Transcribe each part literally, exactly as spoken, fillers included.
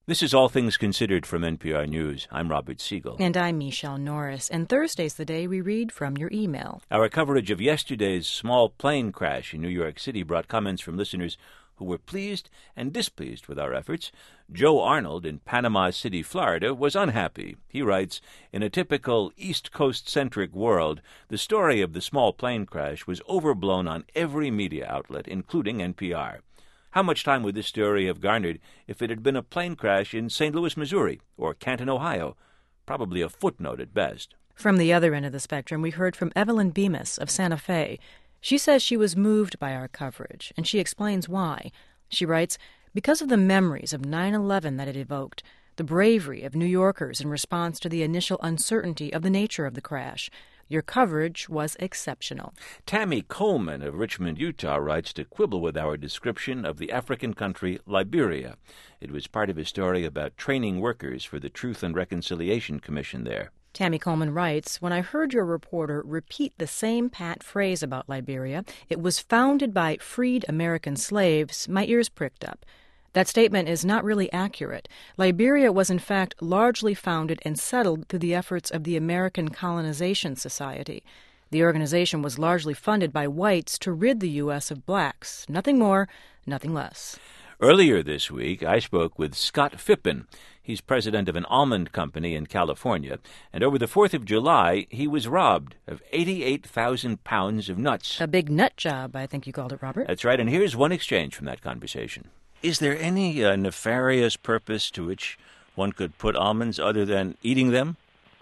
This is All Things Considered from N P R News. I'm Robert Siegel. And I'm Michelle Norris. And Thursday's the day we read from your email. Our coverage of yesterday's small plane crash in New York City brought comments from listeners who were pleased and displeased with our efforts. Joe Arnold in Panama City, Florida, was unhappy. He writes, "In a typical East Coast-centric world, the story of the small plane crash was overblown on every media outlet, including N P R. How much time would this story have garnered if it had been a plane crash in Saint Louis, Missouri, or Canton, Ohio? Probably a footnote at best." From the other end of the spectrum, we heard from Evelyn Bemis of Santa Fe. She says she was moved by our coverage, and she explains why. She writes, "Because of the memories of nine eleven that it evoked, the bravery of New Yorkers in response to the initial uncertainty of the nature of the crash, your coverage was exceptional." Tammy Coleman of Richmond, Utah, writes to quibble with our description of the African country Liberia. It was part of a story about training workers for the Truth and Reconciliation Commission there. Tammy Coleman writes, "When I heard your reporter repeat the same pat phrase about Liberia, it was founded by freed American slaves, my ears pricked up. That statement is not really accurate. Liberia was in fact largely founded and settled through the efforts of the American Colonization Society. The organization was largely funded by whites to rid the U S of blacks. Nothing more, nothing less." Earlier this week, I spoke with Scott Phippen. He's president of an almond company in California, and over the fourth of July, he was robbed of eighty-eight thousand pounds of nuts. A big nut job, I think you called it, Robert. That's right, and here's one exchange from that conversation. Is there any uh, nefarious purpose to which one could put almonds other than eating them?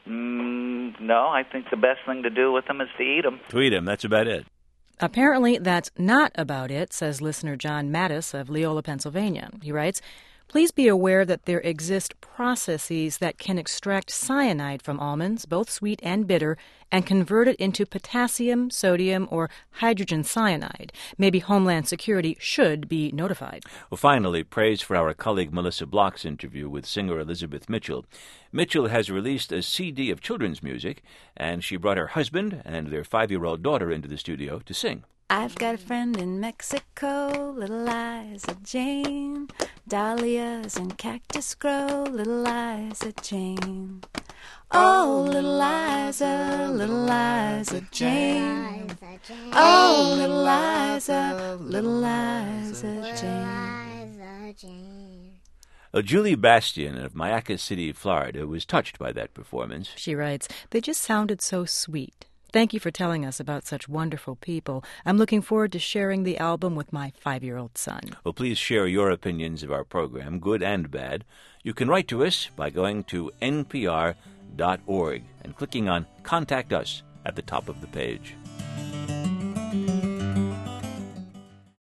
Mm, no, I think the best thing to do with them is to eat them. To eat them, that's about it. Apparently, that's not about it, says listener John Mattis of Leola, Pennsylvania. He writes, "Please be aware that there exist processes that can extract cyanide from almonds, both sweet and bitter, and convert it into potassium, sodium, or hydrogen cyanide. Maybe Homeland Security should be notified." Well, finally, praise for our colleague Melissa Block's interview with singer Elizabeth Mitchell. Mitchell has released a C D of children's music, and she brought her husband and their five-year-old daughter into the studio to sing. I've got a friend in Mexico, little Liza Jane. Dahlias and cactus grow, little Liza Jane. Oh, little Liza, little Liza Jane. Oh, little Liza, little Liza Jane. Well, Julie Bastian of Mayaca City, Florida, was touched by that performance. She writes, "They just sounded so sweet. Thank you for telling us about such wonderful people. I'm looking forward to sharing the album with my five-year-old son." Well, please share your opinions of our program, good and bad. You can write to us by going to N P R dot org and clicking on Contact Us at the top of the page.